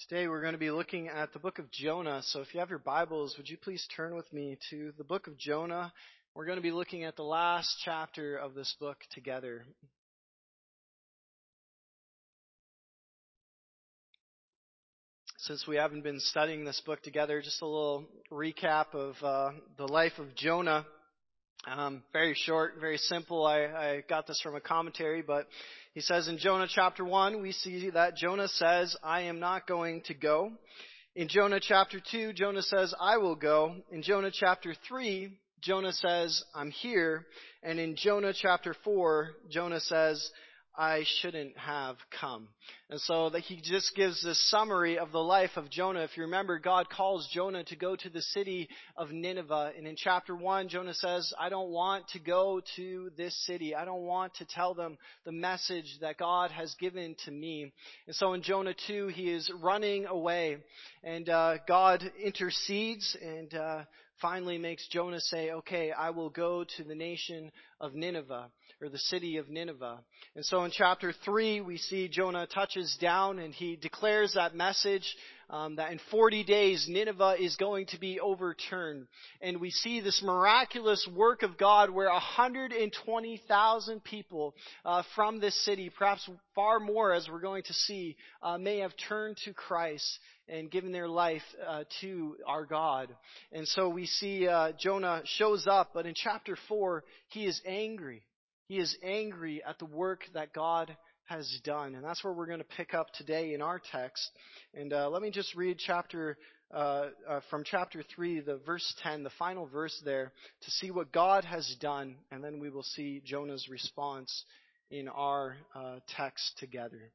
Today we're going to be looking at the book of Jonah. So if you have your Bibles, would you please turn with me to the book of Jonah? We're going to be looking at the last chapter of this book together. Since we haven't been studying this book together, just a little recap of the life of Jonah. Very short, very simple. I got this from a commentary, but he says in Jonah chapter 1, we see that Jonah says, I am not going to go. In Jonah chapter 2, Jonah says, I will go. In Jonah chapter 3, Jonah says, I'm here. And in Jonah chapter 4, Jonah says, I shouldn't have come. And so that he just gives this summary of the life of Jonah. If you remember, God calls Jonah to go to the city of Nineveh. And in chapter 1, Jonah says, I don't want to go to this city. I don't want to tell them the message that God has given to me. And so in Jonah 2, he is running away. And God intercedes and finally makes Jonah say, okay, I will go to the nation of Nineveh, or the city of Nineveh. And so in chapter 3, we see Jonah touches down and he declares that message that in 40 days Nineveh is going to be overturned. And we see this miraculous work of God where 120,000 people from this city, perhaps far more as we're going to see, may have turned to Christ and given their life to our God. And so we see Jonah shows up, but in chapter 4, he is angry. He is angry at the work that God has done. And that's where we're going to pick up today in our text. And let me just read from chapter 3, the verse 10, the final verse there, to see what God has done. And then we will see Jonah's response in our text together.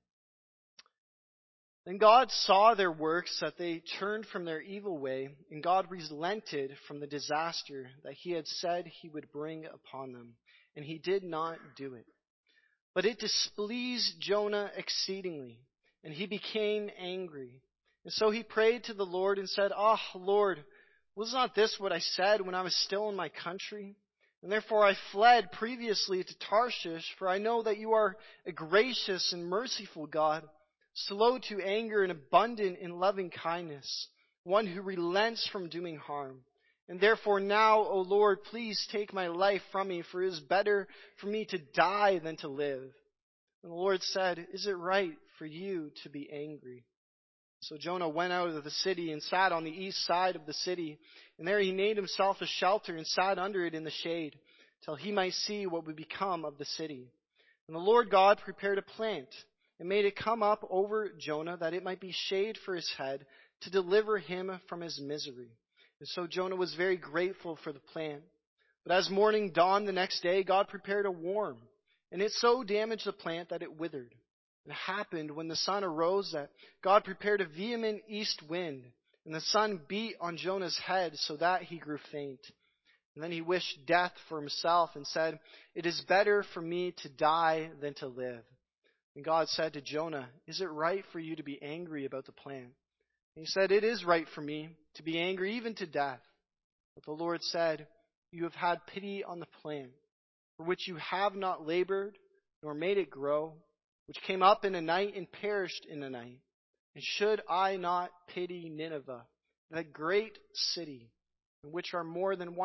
Then God saw their works, that they turned from their evil way, and God relented from the disaster that he had said he would bring upon them. And he did not do it. But it displeased Jonah exceedingly, and he became angry. And so he prayed to the Lord and said, Lord, was not this what I said when I was still in my country? And therefore I fled previously to Tarshish, for I know that you are a gracious and merciful God, slow to anger and abundant in loving kindness, one who relents from doing harm. And therefore now, O Lord, please take my life from me, for it is better for me to die than to live. And the Lord said, is it right for you to be angry? So Jonah went out of the city and sat on the east side of the city. And there he made himself a shelter and sat under it in the shade, till he might see what would become of the city. And the Lord God prepared a plant and made it come up over Jonah, that it might be shade for his head, to deliver him from his misery. And so Jonah was very grateful for the plant. But as morning dawned the next day, God prepared a worm, and it so damaged the plant that it withered. And it happened when the sun arose that God prepared a vehement east wind, and the sun beat on Jonah's head so that he grew faint. And then he wished death for himself and said, it is better for me to die than to live. And God said to Jonah, is it right for you to be angry about the plant? And he said, it is right for me to be angry even to death. But the Lord said, you have had pity on the plant, for which you have not labored, nor made it grow, which came up in a night and perished in a night. And should I not pity Nineveh, that great city, in which are more than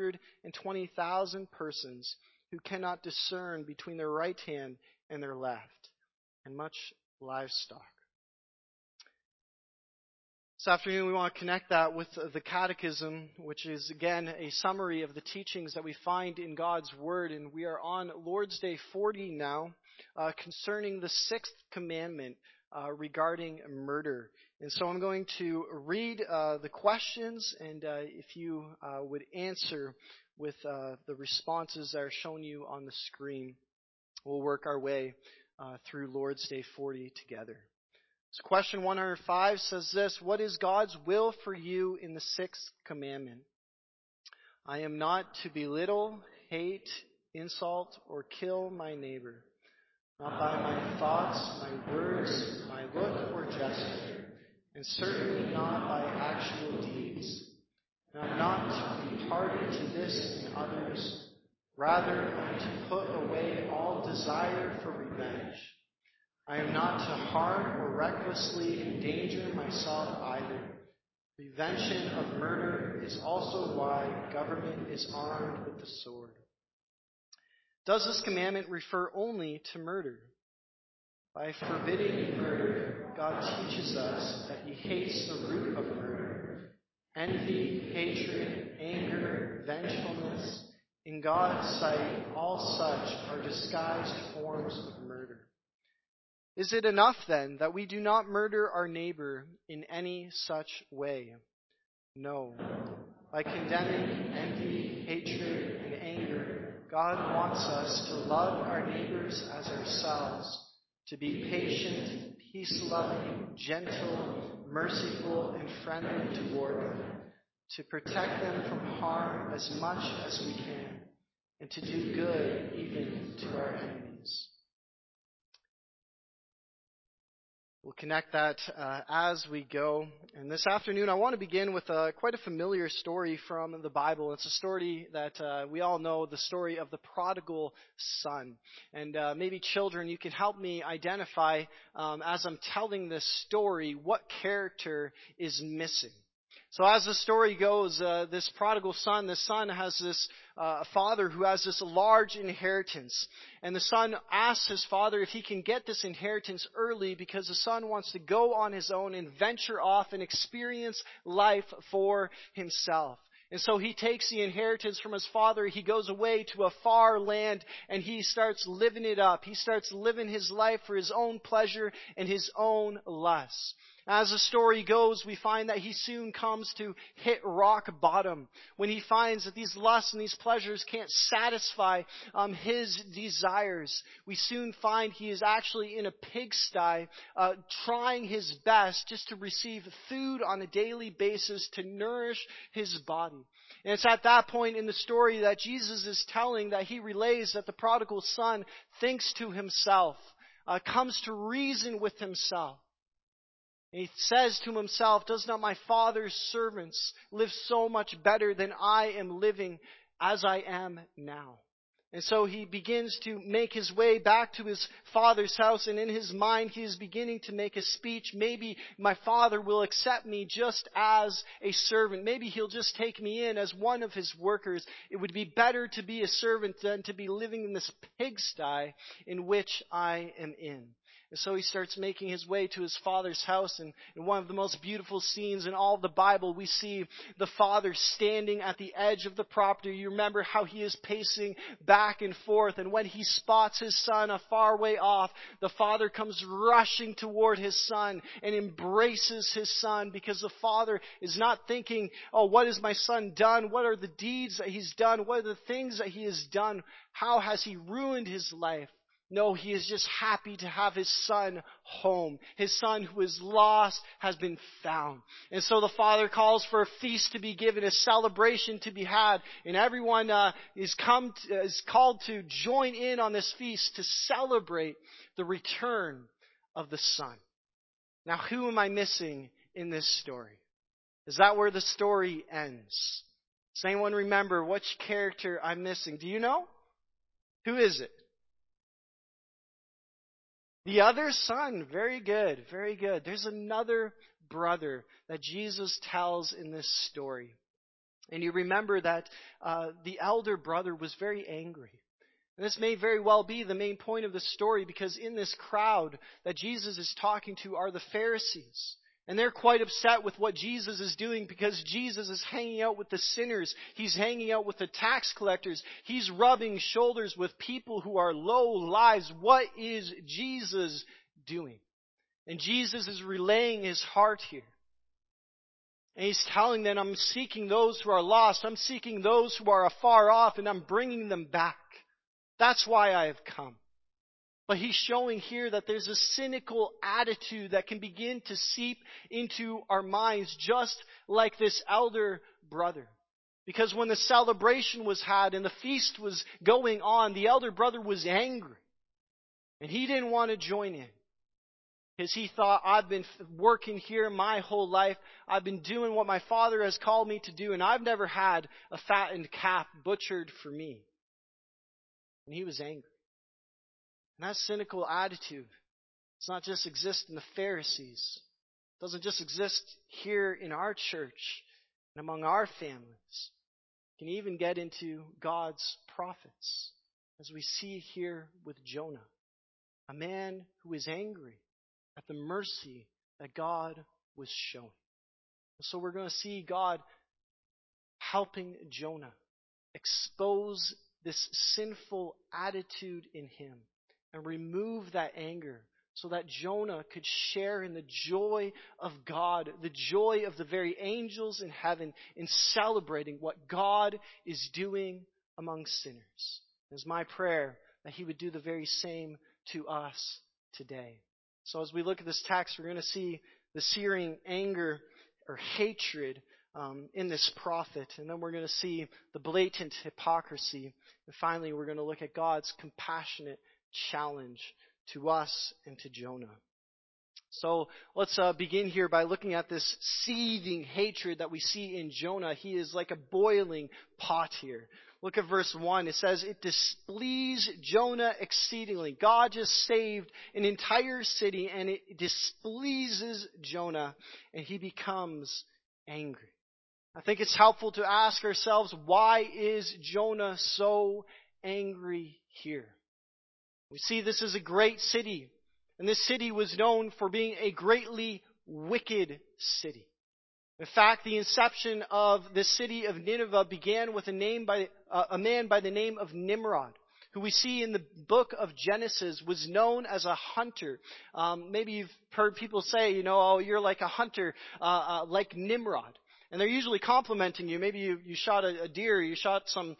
120,000 persons who cannot discern between their right hand and their left, and much livestock? This afternoon we want to connect that with the Catechism, which is again a summary of the teachings that we find in God's Word. And we are on Lord's Day 40 now, concerning the sixth commandment regarding murder. And so I'm going to read the questions, and if you would answer with the responses that are shown you on the screen, we'll work our way through Lord's Day 40 together. So question 105 says this: what is God's will for you in the sixth commandment? I am not to belittle, hate, insult, or kill my neighbor, not by my thoughts, my words, my look or gesture, and certainly not by actual deeds. And I am not to be party to this in others, rather I am to put away all desire for revenge. I am not to harm or recklessly endanger myself either. Prevention of murder is also why government is armed with the sword. Does this commandment refer only to murder? By forbidding murder, God teaches us that He hates the root of murder. Envy, hatred, anger, vengefulness. In God's sight, all such are disguised forms of murder. Is it enough then that we do not murder our neighbor in any such way? No. By condemning envy, hatred, and anger, God wants us to love our neighbors as ourselves, to be patient, peace-loving, gentle, merciful, and friendly toward them, to protect them from harm as much as we can, and to do good even to our enemies. We'll connect that as we go. And this afternoon, I want to begin with quite a familiar story from the Bible. It's a story that we all know, the story of the prodigal son. And maybe children, you can help me identify, as I'm telling this story, what character is missing. So as the story goes, this prodigal son, the son has this father who has this large inheritance. And the son asks his father if he can get this inheritance early because the son wants to go on his own and venture off and experience life for himself. And so he takes the inheritance from his father. He goes away to a far land and he starts living it up. He starts living his life for his own pleasure and his own lusts. As the story goes, we find that he soon comes to hit rock bottom when he finds that these lusts and these pleasures can't satisfy his desires. We soon find he is actually in a pigsty, trying his best just to receive food on a daily basis to nourish his body. And it's at that point in the story that Jesus is telling that he relays that the prodigal son thinks to himself, comes to reason with himself. And he says to himself, does not my father's servants live so much better than I am living as I am now? And so he begins to make his way back to his father's house, and in his mind he is beginning to make a speech. Maybe my father will accept me just as a servant. Maybe he'll just take me in as one of his workers. It would be better to be a servant than to be living in this pigsty in which I am in. And so he starts making his way to his father's house. And in one of the most beautiful scenes in all of the Bible, we see the father standing at the edge of the property. You remember how he is pacing back and forth. And when he spots his son a far way off, the father comes rushing toward his son and embraces his son, because the father is not thinking, oh, what has my son done? What are the deeds that he's done? What are the things that he has done? How has he ruined his life? No, he is just happy to have his son home. His son who is lost has been found. And so the father calls for a feast to be given, a celebration to be had. And everyone is called to join in on this feast to celebrate the return of the son. Now, who am I missing in this story? Is that where the story ends? Does anyone remember which character I'm missing? Do you know? Who is it? The other son. Very good, very good. There's another brother that Jesus tells in this story. And you remember that the elder brother was very angry. And this may very well be the main point of the story, because in this crowd that Jesus is talking to are the Pharisees. And they're quite upset with what Jesus is doing, because Jesus is hanging out with the sinners. He's hanging out with the tax collectors. He's rubbing shoulders with people who are low lives. What is Jesus doing? And Jesus is relaying his heart here. And he's telling them, I'm seeking those who are lost. I'm seeking those who are afar off, and I'm bringing them back. That's why I have come. But he's showing here that there's a cynical attitude that can begin to seep into our minds, just like this elder brother. Because when the celebration was had and the feast was going on, the elder brother was angry. And he didn't want to join in. Because he thought, I've been working here my whole life. I've been doing what my father has called me to do, and I've never had a fattened calf butchered for me. And he was angry. And that cynical attitude Does not just exist in the Pharisees. It doesn't just exist here in our church and among our families. It can even get into God's prophets, as we see here with Jonah, a man who is angry at the mercy that God was showing. So we're going to see God helping Jonah expose this sinful attitude in him and remove that anger so that Jonah could share in the joy of God, the joy of the very angels in heaven in celebrating what God is doing among sinners. It's my prayer that he would do the very same to us today. So as we look at this text, we're going to see the searing anger or hatred in this prophet. And then we're going to see the blatant hypocrisy. And finally, we're going to look at God's compassionate challenge to us and to Jonah. So let's begin here by looking at this seething hatred that we see in Jonah. He is like a boiling pot here. Look at verse 1. It says, it displeased Jonah exceedingly. God just saved an entire city, and it displeases Jonah, and he becomes angry. I think it's helpful to ask ourselves, why is Jonah so angry here? We see this is a great city, and this city was known for being a greatly wicked city. In fact, the inception of the city of Nineveh began with a man by the name of Nimrod, who we see in the book of Genesis was known as a hunter. Maybe you've heard people say, oh, you're like a hunter, like Nimrod. And they're usually complimenting you. Maybe you shot a deer, you shot some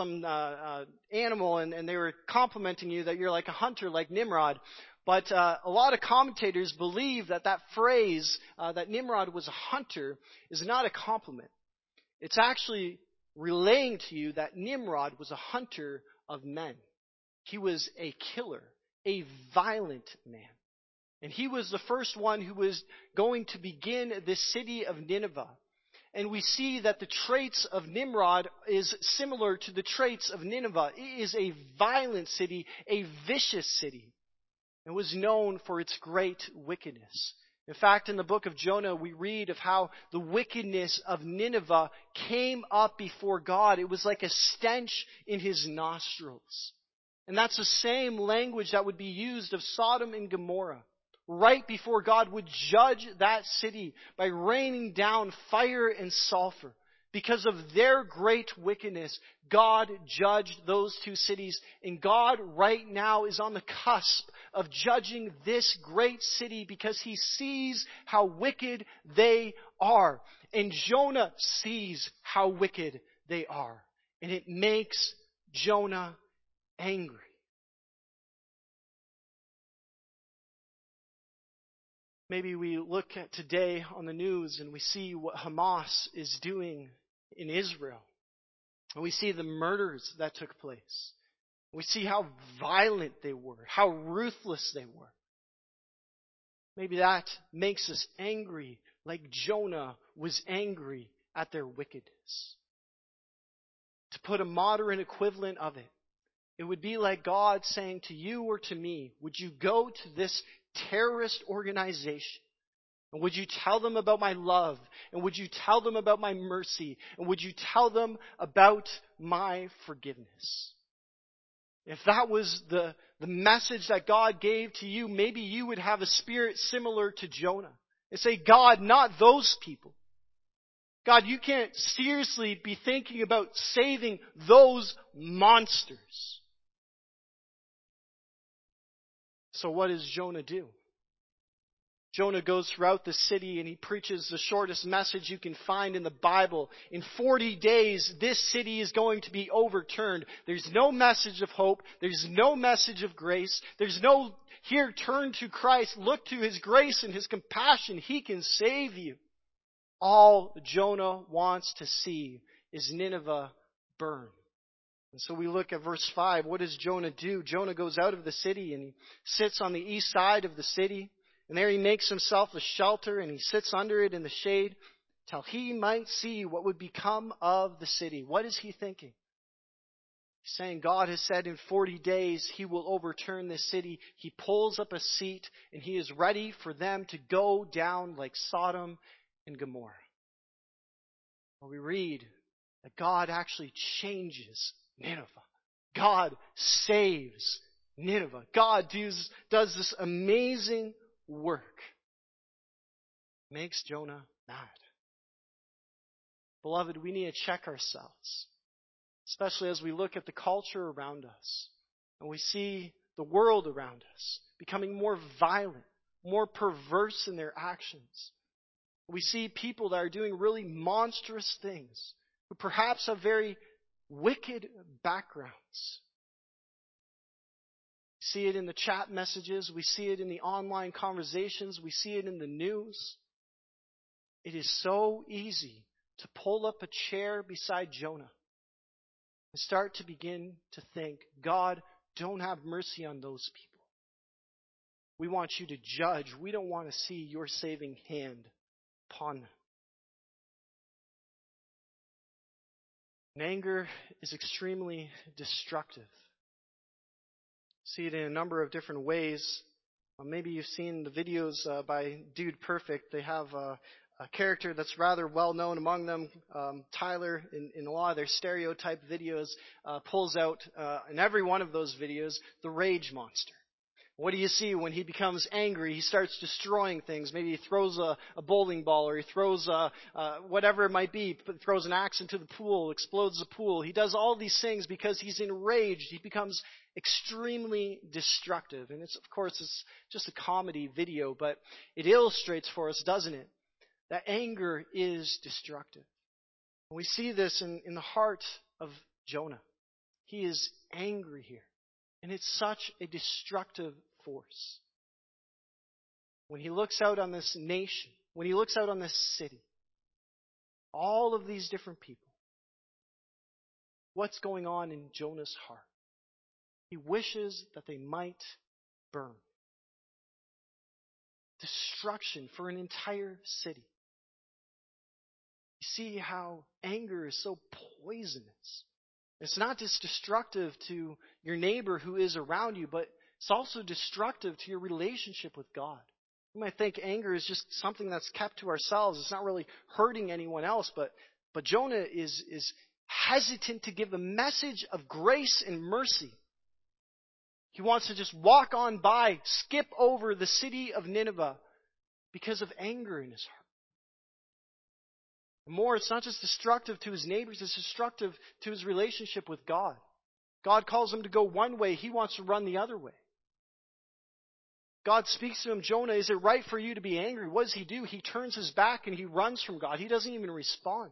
animal, and they were complimenting you that you're like a hunter like Nimrod. But a lot of commentators believe that phrase, that Nimrod was a hunter, is not a compliment. It's actually relaying to you that Nimrod was a hunter of men. He was a killer, a violent man. And he was the first one who was going to begin the city of Nineveh. And we see that the traits of Nimrod is similar to the traits of Nineveh. It is a violent city, a vicious city. It was known for its great wickedness. In fact, in the book of Jonah, we read of how the wickedness of Nineveh came up before God. It was like a stench in his nostrils. And that's the same language that would be used of Sodom and Gomorrah. Right before God would judge that city by raining down fire and sulfur. Because of their great wickedness, God judged those two cities. And God right now is on the cusp of judging this great city because he sees how wicked they are. And Jonah sees how wicked they are. And it makes Jonah angry. Maybe we look at today on the news and we see what Hamas is doing in Israel. And we see the murders that took place. We see how violent they were, how ruthless they were. Maybe that makes us angry like Jonah was angry at their wickedness. To put a modern equivalent of it, it would be like God saying to you or to me, would you go to this terrorist organization? And would you tell them about my love? And would you tell them about my mercy? And would you tell them about my forgiveness? If that was the message that God gave to you, maybe you would have a spirit similar to Jonah. And say, God, not those people. God, you can't seriously be thinking about saving those monsters. So what does Jonah do? Jonah goes throughout the city and he preaches the shortest message you can find in the Bible. In 40 days, this city is going to be overturned. There's no message of hope. There's no message of grace. There's no, here, turn to Christ. Look to his grace and his compassion. He can save you. All Jonah wants to see is Nineveh burn. And so we look at verse 5. What does Jonah do? Jonah goes out of the city and he sits on the east side of the city. And there he makes himself a shelter and he sits under it in the shade till he might see what would become of the city. What is he thinking? saying God has said in 40 days he will overturn this city. He pulls up a seat and he is ready for them to go down like Sodom and Gomorrah. Well, we read that God actually changes Nineveh. God saves Nineveh. God does this amazing work. Makes Jonah mad. Beloved, we need to check ourselves, especially as we look at the culture around us and we see the world around us becoming more violent, more perverse in their actions. We see people that are doing really monstrous things, who perhaps have very wicked backgrounds. We see it in the chat messages. We see it in the online conversations. We see it in the news. It is so easy to pull up a chair beside Jonah and start to begin to think, God, don't have mercy on those people. We want you to judge. We don't want to see your saving hand upon them. And anger is extremely destructive. See it in a number of different ways. Maybe you've seen the videos by Dude Perfect. They have a character that's rather well known among them. Tyler, in a lot of their stereotype videos, pulls out in every one of those videos the rage monster. What do you see when he becomes angry? He starts destroying things. Maybe he throws a bowling ball, or he throws whatever it might be, throws an axe into the pool, explodes the pool. He does all these things because he's enraged. He becomes extremely destructive. And of course, it's just a comedy video, but it illustrates for us, doesn't it, that anger is destructive. And we see this in the heart of Jonah. He is angry here. And it's such a destructive force. When he looks out on this nation, when he looks out on this city, all of these different people, what's going on in Jonah's heart? He wishes that they might burn. Destruction for an entire city. You see how anger is so poisonous. It's not just destructive to your neighbor who is around you, but it's also destructive to your relationship with God. You might think anger is just something that's kept to ourselves. It's not really hurting anyone else, but Jonah is hesitant to give a message of grace and mercy. He wants to just walk on by, skip over the city of Nineveh because of anger in his heart. More, it's not just destructive to his neighbors, it's destructive to his relationship with God. God calls him to go one way, he wants to run the other way. God speaks to him, Jonah, is it right for you to be angry? What does he do? He turns his back and he runs from God. He doesn't even respond.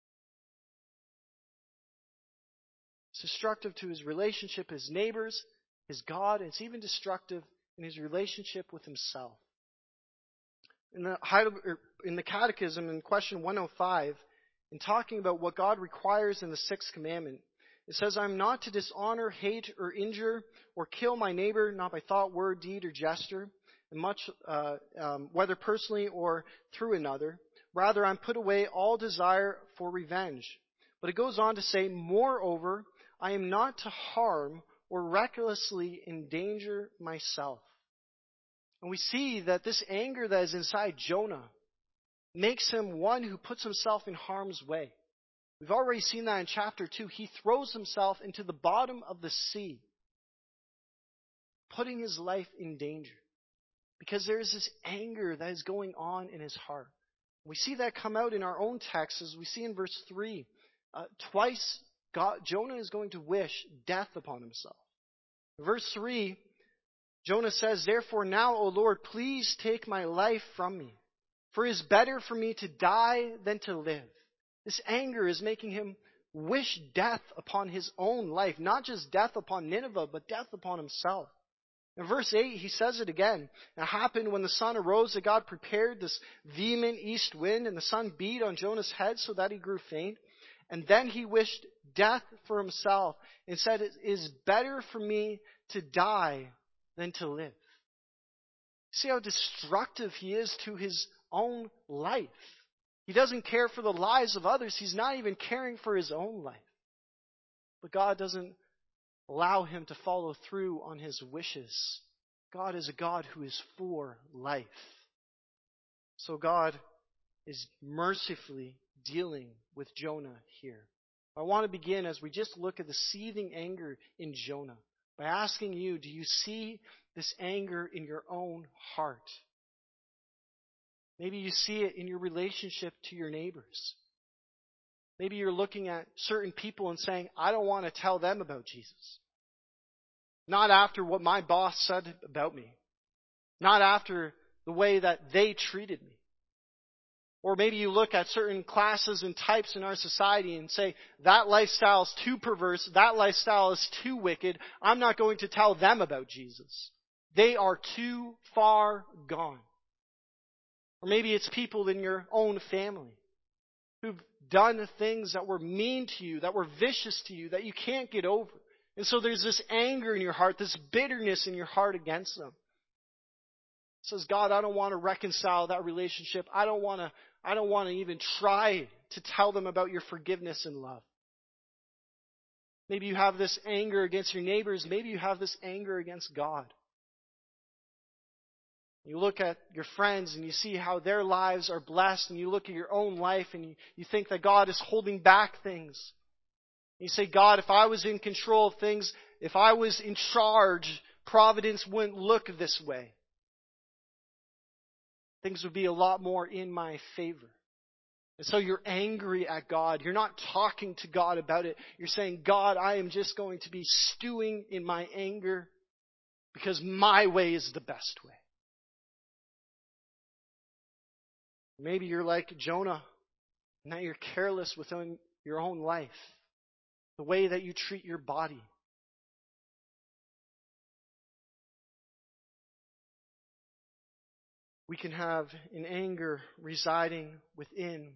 It's destructive to his relationship, his neighbors, his God, and it's even destructive in his relationship with himself. In the Catechism, in question 105, in talking about what God requires in the sixth commandment, it says, I am not to dishonor, hate, or injure, or kill my neighbor, not by thought, word, deed, or gesture, and much, whether personally or through another. Rather, I put away all desire for revenge. But it goes on to say, moreover, I am not to harm or recklessly endanger myself. And we see that this anger that is inside Jonah makes him one who puts himself in harm's way. We've already seen that in chapter 2. He throws himself into the bottom of the sea, putting his life in danger. Because there is this anger that is going on in his heart. We see that come out in our own text, as we see in verse 3. Twice, Jonah is going to wish death upon himself. In verse 3, Jonah says, therefore now, O Lord, please take my life from me. For it is better for me to die than to live. This anger is making him wish death upon his own life. Not just death upon Nineveh, but death upon himself. In verse 8, he says it again. It happened when the sun arose that God prepared this vehement east wind, and the sun beat on Jonah's head so that he grew faint. And then he wished death for himself and said, it is better for me to die than to live. See how destructive he is to his own life. He doesn't care for the lives of others. He's not even caring for his own life. But God doesn't Allow him to follow through on his wishes. God is a God who is for life. So God is mercifully dealing with Jonah here. I want to begin as we just look at the seething anger in Jonah by asking you, do you see this anger in your own heart? Maybe you see it in your relationship to your neighbors. Maybe you're looking at certain people and saying, I don't want to tell them about Jesus. Not after what my boss said about me. Not after the way that they treated me. Or maybe you look at certain classes and types in our society and say, that lifestyle is too perverse, that lifestyle is too wicked, I'm not going to tell them about Jesus. They are too far gone. Or maybe it's people in your own family who've done things that were mean to you, that were vicious to you, that you can't get over. And so there's this anger in your heart, this bitterness in your heart against them. It says, God, I don't want to reconcile that relationship. I don't want to even try to tell them about your forgiveness and love. Maybe you have this anger against your neighbors. Maybe you have this anger against God. You look at your friends and you see how their lives are blessed, and you look at your own life and you think that God is holding back things. You say, God, if I was in control of things, if I was in charge, providence wouldn't look this way. Things would be a lot more in my favor. And so you're angry at God. You're not talking to God about it. You're saying, God, I am just going to be stewing in my anger because my way is the best way. Maybe you're like Jonah, and that you're careless within your own life. The way that you treat your body. We can have an anger residing within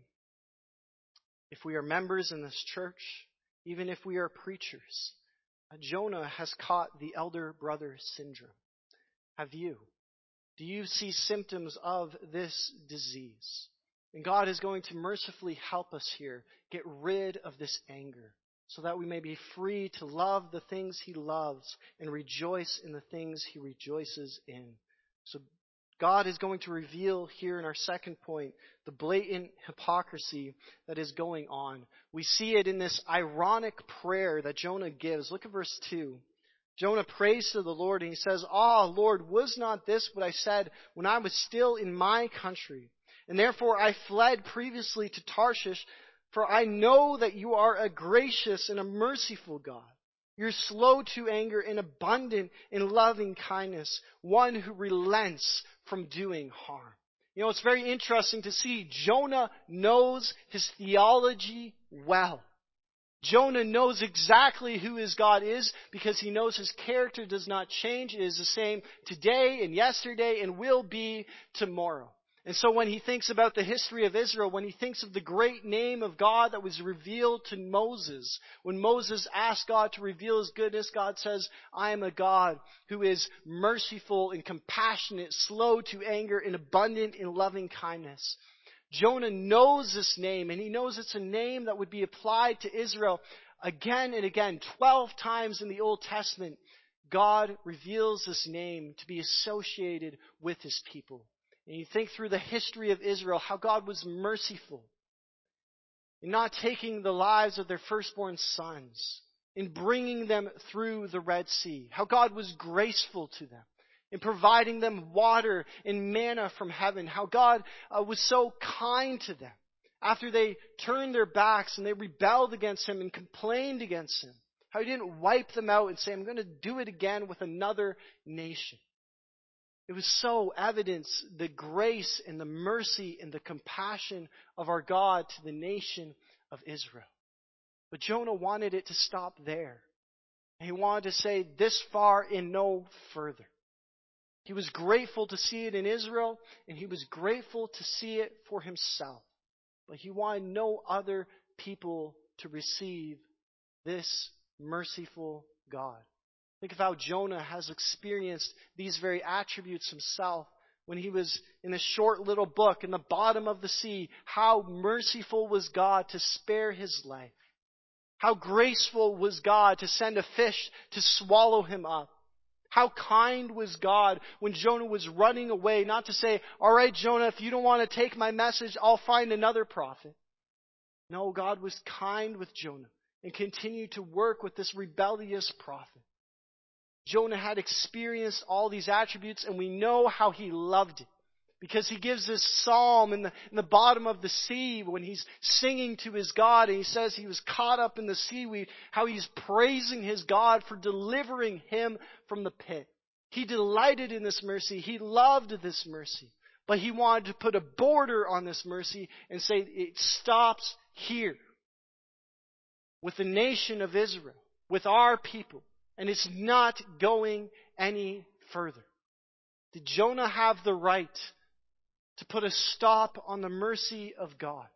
if we are members in this church, even if we are preachers. Jonah has caught the elder brother syndrome. Have you? Do you see symptoms of this disease? And God is going to mercifully help us here get rid of this anger so that we may be free to love the things He loves and rejoice in the things He rejoices in. So God is going to reveal here in our second point the blatant hypocrisy that is going on. We see it in this ironic prayer that Jonah gives. Look at verse 2. Jonah prays to the Lord and he says, "Ah, Lord, was not this what I said when I was still in my country? And therefore I fled previously to Tarshish, for I know that you are a gracious and a merciful God. You're slow to anger and abundant in loving kindness, one who relents from doing harm." You know, it's very interesting to see Jonah knows his theology well. Jonah knows exactly who his God is because he knows his character does not change. It is the same today and yesterday and will be tomorrow. And so when he thinks about the history of Israel, when he thinks of the great name of God that was revealed to Moses, when Moses asked God to reveal His goodness, God says, "I am a God who is merciful and compassionate, slow to anger, and abundant in loving kindness." Jonah knows this name, and he knows it's a name that would be applied to Israel again and again. 12 times in the Old Testament, God reveals this name to be associated with His people. And you think through the history of Israel, how God was merciful in not taking the lives of their firstborn sons, in bringing them through the Red Sea, how God was graceful to them, in providing them water and manna from heaven, how God was so kind to them after they turned their backs and they rebelled against Him and complained against Him, how He didn't wipe them out and say, "I'm going to do it again with another nation." It was so evidence the grace and the mercy and the compassion of our God to the nation of Israel. But Jonah wanted it to stop there. And he wanted to say this far and no further. He was grateful to see it in Israel, and he was grateful to see it for himself. But he wanted no other people to receive this merciful God. Think of how Jonah has experienced these very attributes himself when he was in this short little book in the bottom of the sea. How merciful was God to spare his life. How graceful was God to send a fish to swallow him up. How kind was God when Jonah was running away, not to say, all right, Jonah, if you don't want to take my message, I'll find another prophet. No, God was kind with Jonah and continued to work with this rebellious prophet. Jonah had experienced all these attributes, and we know how he loved it. Because he gives this psalm in the bottom of the sea when he's singing to his God, and he says he was caught up in the seaweed, how he's praising his God for delivering him from the pit. He delighted in this mercy. He loved this mercy. But he wanted to put a border on this mercy and say it stops here with the nation of Israel, with our people, and it's not going any further. Did Jonah have the right to put a stop on the mercy of God?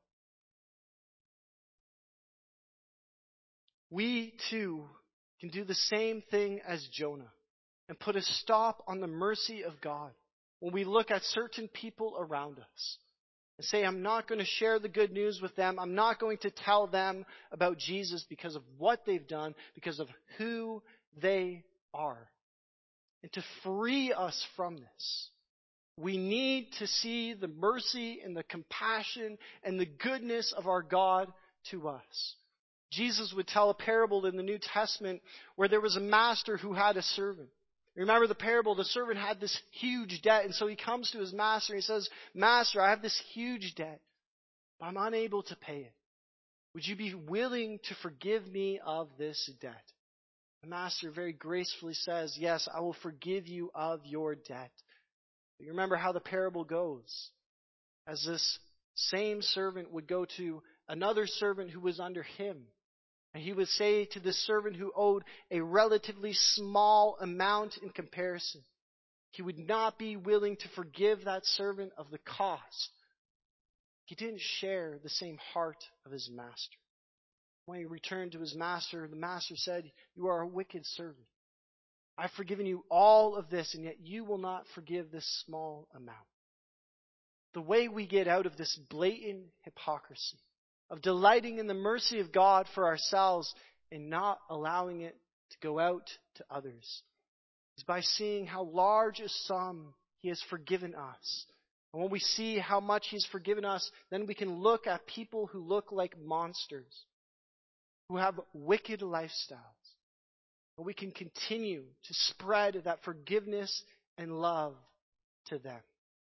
We too can do the same thing as Jonah and put a stop on the mercy of God when we look at certain people around us and say, I'm not going to share the good news with them. I'm not going to tell them about Jesus because of what they've done, because of who they are. And to free us from this, we need to see the mercy and the compassion and the goodness of our God to us. Jesus would tell a parable in the New Testament where there was a master who had a servant. Remember the parable, the servant had this huge debt, and so he comes to his master and he says, Master, I have this huge debt, but I'm unable to pay it. Would you be willing to forgive me of this debt? The master very gracefully says, yes, I will forgive you of your debt. But you remember how the parable goes. As this same servant would go to another servant who was under him, and he would say to the servant who owed a relatively small amount in comparison, he would not be willing to forgive that servant of the cost. He didn't share the same heart of his master. When he returned to his master, the master said, you are a wicked servant. I've forgiven you all of this, and yet you will not forgive this small amount. The way we get out of this blatant hypocrisy of delighting in the mercy of God for ourselves and not allowing it to go out to others is by seeing how large a sum He has forgiven us. And when we see how much He's forgiven us, then we can look at people who look like monsters, who have wicked lifestyles. And we can continue to spread that forgiveness and love to them.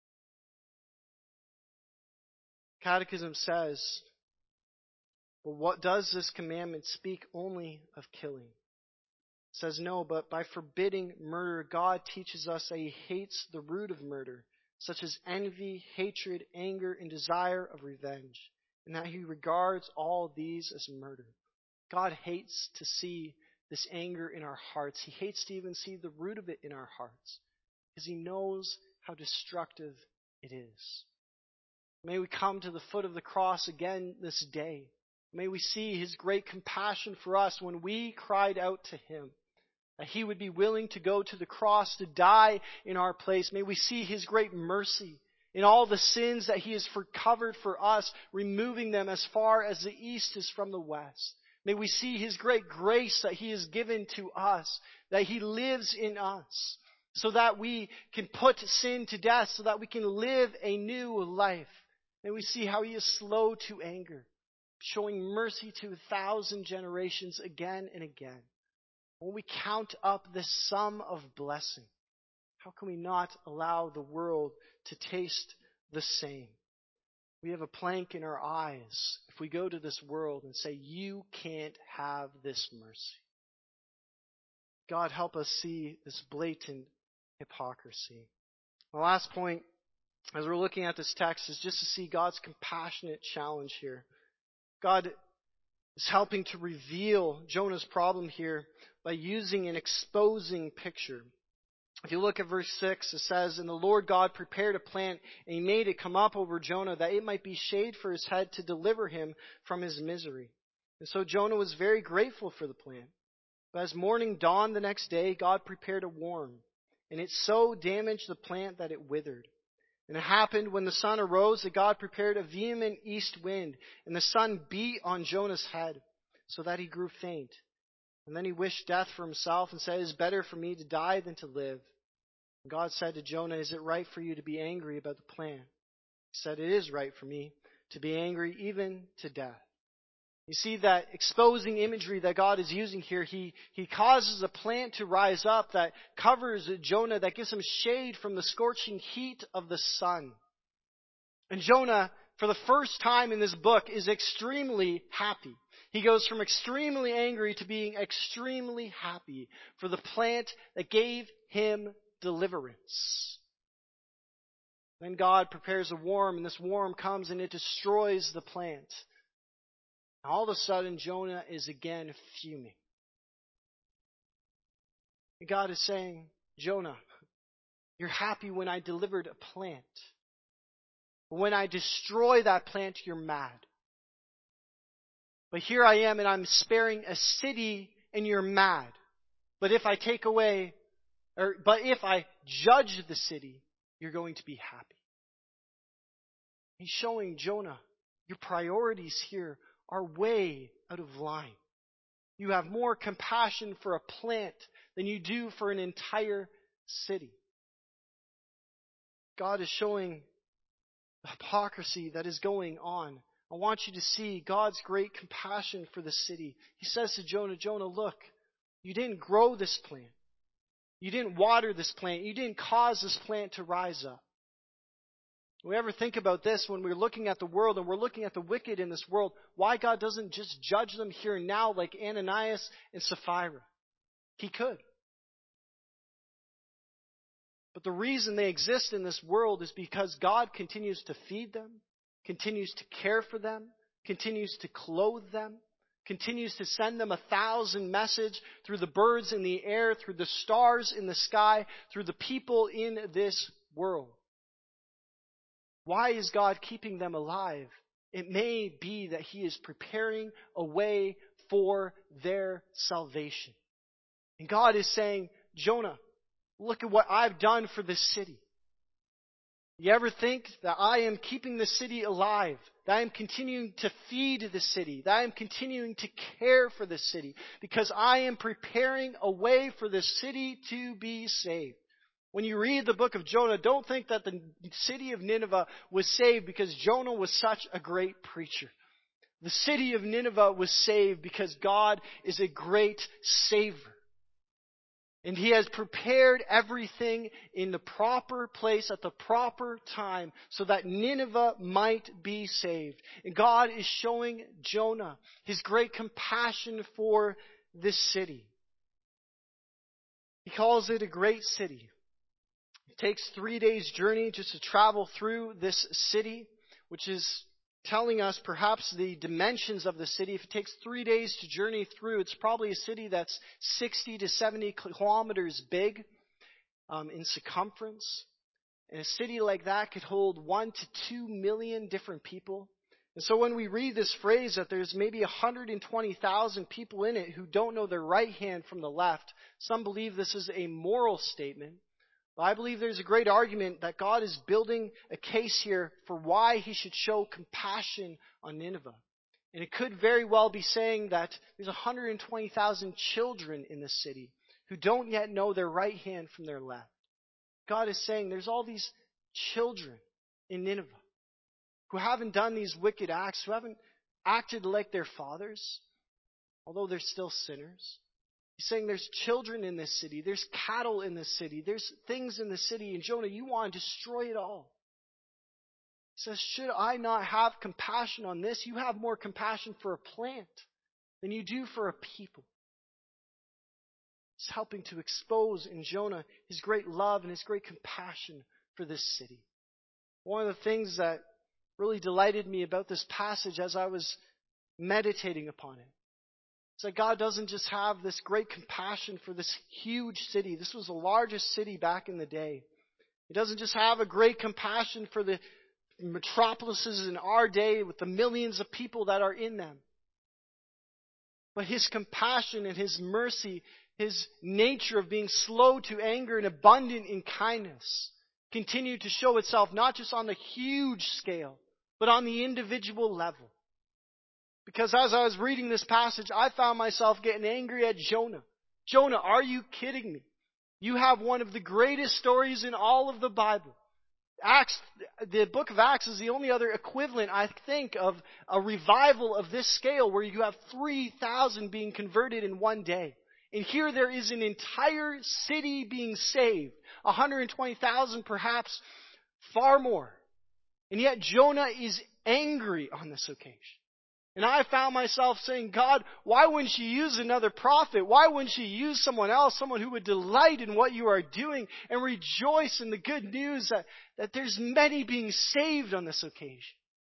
Catechism says, but what does this commandment speak only of killing? It says no, but by forbidding murder, God teaches us that He hates the root of murder, such as envy, hatred, anger, and desire of revenge, and that He regards all these as murder. God hates to see this anger in our hearts. He hates to even see the root of it in our hearts, because He knows how destructive it is. May we come to the foot of the cross again this day. May we see His great compassion for us when we cried out to Him, that He would be willing to go to the cross to die in our place. May we see His great mercy in all the sins that He has covered for us, removing them as far as the east is from the west. May we see His great grace that He has given to us, that He lives in us, so that we can put sin to death, so that we can live a new life. May we see how He is slow to anger, showing mercy to 1,000 generations again and again. When we count up this sum of blessing, how can we not allow the world to taste the same? We have a plank in our eyes if we go to this world and say, you can't have this mercy. God, help us see this blatant hypocrisy. My last point, as we're looking at this text, is just to see God's compassionate challenge here. God is helping to reveal Jonah's problem here by using an exposing picture. If you look at verse 6, it says, and the Lord God prepared a plant, and He made it come up over Jonah, that it might be shade for his head to deliver him from his misery. And so Jonah was very grateful for the plant. But as morning dawned the next day, God prepared a worm, and it so damaged the plant that it withered. And it happened when the sun arose that God prepared a vehement east wind, and the sun beat on Jonah's head, so that he grew faint. And then he wished death for himself and said, "It is better for me to die than to live." And God said to Jonah, "Is it right for you to be angry about the plant?" He said, "It is right for me to be angry even to death." You see that exposing imagery that God is using here. He causes a plant to rise up that covers Jonah, that gives him shade from the scorching heat of the sun. And Jonah, for the first time in this book, is extremely happy. He goes from extremely angry to being extremely happy for the plant that gave him deliverance. Then God prepares a worm, and this worm comes and it destroys the plant. And all of a sudden, Jonah is again fuming. And God is saying, "Jonah, you're happy when I delivered a plant. When I destroy that plant, you're mad. But here I am, and I'm sparing a city, and you're mad. But if I judge the city, you're going to be happy." He's showing Jonah, your priorities here are way out of line. You have more compassion for a plant than you do for an entire city. God is showing the hypocrisy that is going on. I want you to see God's great compassion for the city. He says to Jonah, "Jonah, look, you didn't grow this plant. You didn't water this plant. You didn't cause this plant to rise up." We ever think about this when we're looking at the world and we're looking at the wicked in this world, why God doesn't just judge them here and now like Ananias and Sapphira? He could. But the reason they exist in this world is because God continues to feed them, continues to care for them, continues to clothe them, continues to send them 1,000 messages through the birds in the air, through the stars in the sky, through the people in this world. Why is God keeping them alive? It may be that He is preparing a way for their salvation. And God is saying, "Jonah, look at what I've done for this city. You ever think that I am keeping the city alive? That I am continuing to feed the city? That I am continuing to care for the city? Because I am preparing a way for the city to be saved." When you read the book of Jonah, don't think that the city of Nineveh was saved because Jonah was such a great preacher. The city of Nineveh was saved because God is a great Savior. And He has prepared everything in the proper place at the proper time so that Nineveh might be saved. And God is showing Jonah His great compassion for this city. He calls it a great city. It takes 3 days' journey just to travel through this city, which is telling us perhaps the dimensions of the city. If it takes 3 days to journey through, it's probably a city that's 60 to 70 kilometers big in circumference. And a city like that could hold 1 to 2 million different people. And so when we read this phrase that there's maybe 120,000 people in it who don't know their right hand from the left, some believe this is a moral statement. I believe there's a great argument that God is building a case here for why He should show compassion on Nineveh. And it could very well be saying that there's 120,000 children in this city who don't yet know their right hand from their left. God is saying there's all these children in Nineveh who haven't done these wicked acts, who haven't acted like their fathers, although they're still sinners. He's saying there's children in this city, there's cattle in this city, there's things in the city, and Jonah, you want to destroy it all. He says, should I not have compassion on this? You have more compassion for a plant than you do for a people. He's helping to expose in Jonah his great love and his great compassion for this city. One of the things that really delighted me about this passage as I was meditating upon it, it's like God doesn't just have this great compassion for this huge city. This was the largest city back in the day. He doesn't just have a great compassion for the metropolises in our day with the millions of people that are in them. But His compassion and His mercy, His nature of being slow to anger and abundant in kindness, continue to show itself not just on the huge scale, but on the individual level. Because as I was reading this passage, I found myself getting angry at Jonah. Jonah, are you kidding me? You have one of the greatest stories in all of the Bible. The book of Acts is the only other equivalent, I think, of a revival of this scale where you have 3,000 being converted in one day. And here there is an entire city being saved. 120,000 perhaps, far more. And yet Jonah is angry on this occasion. And I found myself saying, God, why wouldn't you use another prophet? Why wouldn't you use someone else, someone who would delight in what you are doing and rejoice in the good news that there's many being saved on this occasion?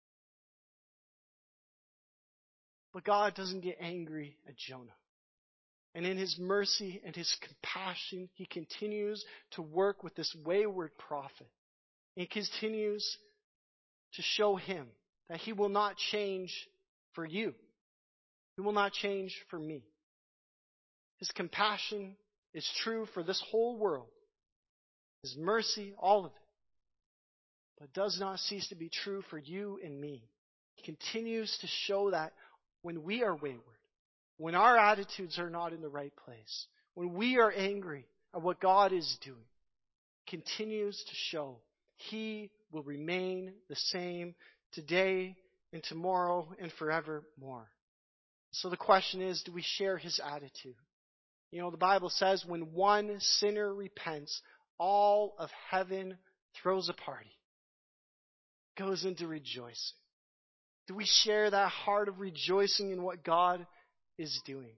But God doesn't get angry at Jonah. And in His mercy and His compassion, He continues to work with this wayward prophet. He continues to show him that He will not change for you. He will not change for me. His compassion is true for this whole world. His mercy, all of it. But does not cease to be true for you and me. He continues to show that when we are wayward, when our attitudes are not in the right place, when we are angry at what God is doing, continues to show He will remain the same today and tomorrow and forevermore. So the question is, do we share His attitude? You know, the Bible says when one sinner repents, all of heaven throws a party, goes into rejoicing. Do we share that heart of rejoicing in what God is doing?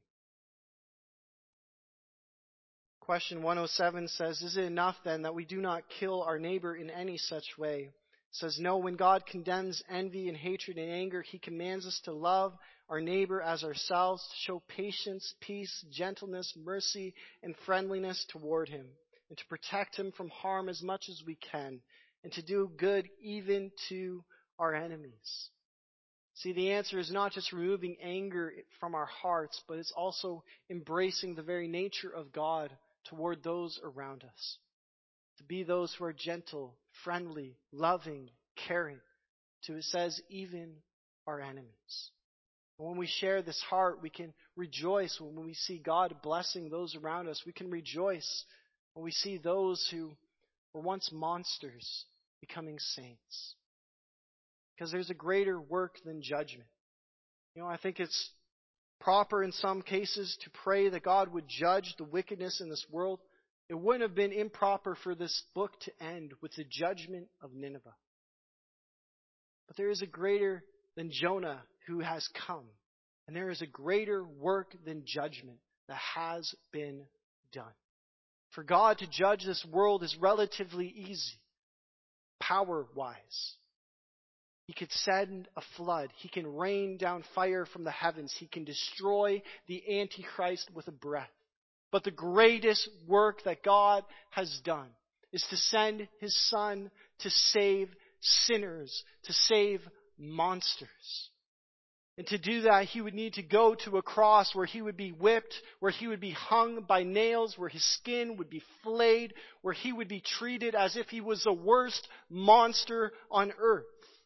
Question 107 says, is it enough then that we do not kill our neighbor in any such way? It says, no, when God condemns envy and hatred and anger, He commands us to love our neighbor as ourselves, to show patience, peace, gentleness, mercy, and friendliness toward him, and to protect him from harm as much as we can, and to do good even to our enemies. See, the answer is not just removing anger from our hearts, but it's also embracing the very nature of God toward those around us. To be those who are gentle, friendly, loving, caring, to, it says, even our enemies. And when we share this heart, we can rejoice when we see God blessing those around us. We can rejoice when we see those who were once monsters becoming saints. Because there's a greater work than judgment. You know, I think it's proper in some cases to pray that God would judge the wickedness in this world. It wouldn't have been improper for this book to end with the judgment of Nineveh. But there is a greater than Jonah who has come. And there is a greater work than judgment that has been done. For God to judge this world is relatively easy, power-wise. He could send a flood. He can rain down fire from the heavens. He can destroy the Antichrist with a breath. But the greatest work that God has done is to send His Son to save sinners, to save monsters. And to do that, He would need to go to a cross where He would be whipped, where He would be hung by nails, where His skin would be flayed, where He would be treated as if He was the worst monster on earth.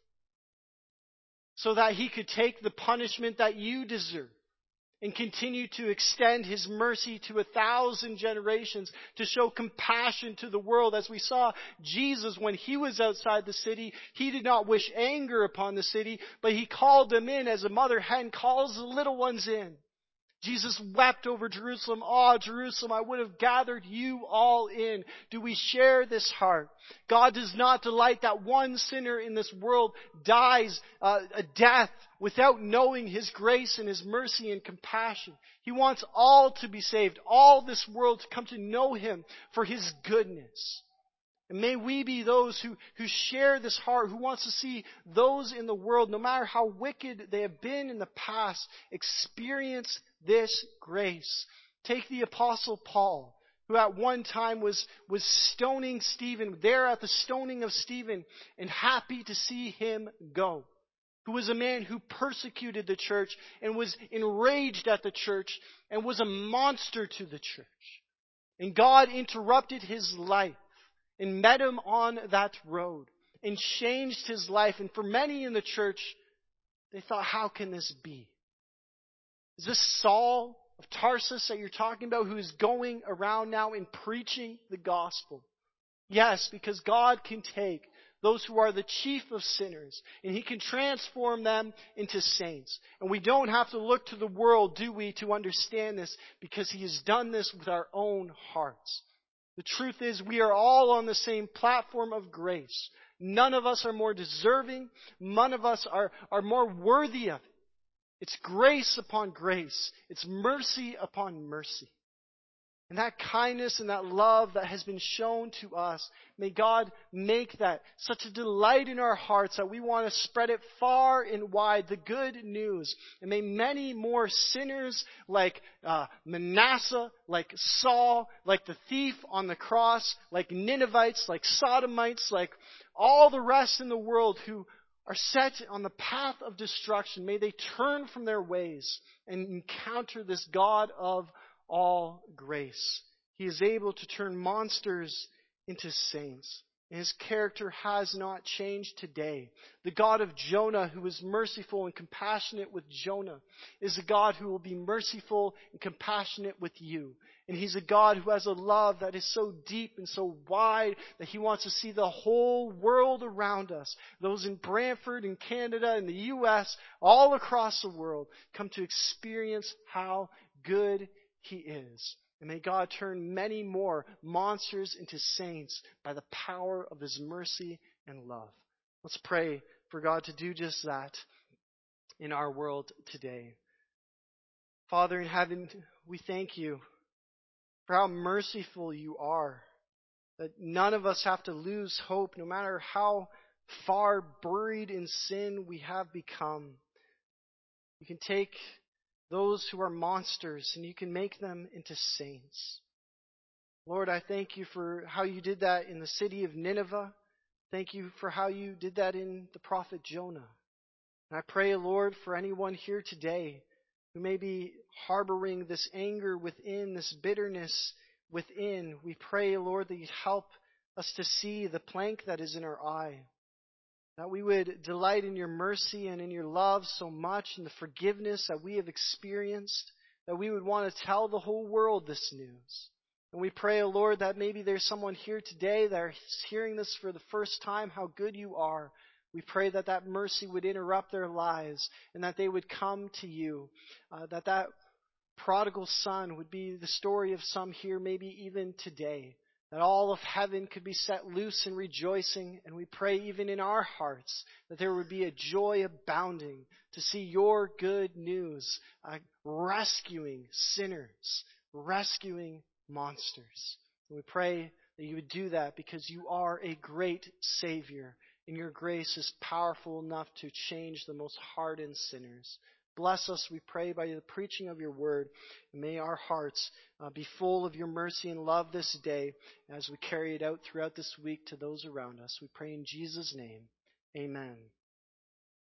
So that He could take the punishment that you deserve and continue to extend His mercy to 1,000 generations to show compassion to the world. As we saw Jesus when He was outside the city, He did not wish anger upon the city, but He called them in as a mother hen calls the little ones in. Jesus wept over Jerusalem. Oh, Jerusalem, I would have gathered you all in. Do we share this heart? God does not delight that one sinner in this world dies a death without knowing His grace and His mercy and compassion. He wants all to be saved, all this world to come to know Him for His goodness. And may we be those who share this heart, who wants to see those in the world, no matter how wicked they have been in the past, experience this grace. Take the Apostle Paul, who at one time was stoning Stephen, there at the stoning of Stephen, and happy to see him go. Who was a man who persecuted the church and was enraged at the church and was a monster to the church. And God interrupted his life and met him on that road and changed his life. And for many in the church, they thought, how can this be? Is this Saul of Tarsus that you're talking about who is going around now and preaching the gospel? Yes, because God can take those who are the chief of sinners and He can transform them into saints. And we don't have to look to the world, do we, to understand this, because He has done this with our own hearts. The truth is, we are all on the same platform of grace. None of us are more deserving. None of us are more worthy of it. It's grace upon grace. It's mercy upon mercy. And that kindness and that love that has been shown to us, may God make that such a delight in our hearts that we want to spread it far and wide, the good news. And may many more sinners like Manasseh, like Saul, like the thief on the cross, like Ninevites, like Sodomites, like all the rest in the world who are set on the path of destruction, may they turn from their ways and encounter this God of all grace. He is able to turn monsters into saints. And His character has not changed today. The God of Jonah, who is merciful and compassionate with Jonah, is a God who will be merciful and compassionate with you. And He's a God who has a love that is so deep and so wide that He wants to see the whole world around us, those in Brantford, in Canada, in the U.S., all across the world, come to experience how good He is. And may God turn many more monsters into saints by the power of His mercy and love. Let's pray for God to do just that in our world today. Father in heaven, we thank You for how merciful You are, that none of us have to lose hope, no matter how far buried in sin we have become. You can take those who are monsters and You can make them into saints. Lord, I thank You for how You did that in the city of Nineveh. Thank You for how You did that in the prophet Jonah. And I pray, Lord, for anyone here today who may be harboring this anger within, this bitterness within. We pray, Lord, that You'd help us to see the plank that is in our eye. That we would delight in Your mercy and in Your love so much, and the forgiveness that we have experienced, that we would want to tell the whole world this news. And we pray, Lord, that maybe there's someone here today that is hearing this for the first time, how good You are. We pray that that mercy would interrupt their lives and that they would come to You. That prodigal son would be the story of some here, maybe even today. That all of heaven could be set loose and rejoicing. And we pray even in our hearts that there would be a joy abounding to see Your good news rescuing sinners, rescuing monsters. And we pray that You would do that because You are a great Savior and Your grace is powerful enough to change the most hardened sinners. Bless us, we pray, by the preaching of Your word. And may our hearts be full of Your mercy and love this day as we carry it out throughout this week to those around us. We pray in Jesus' name. Amen.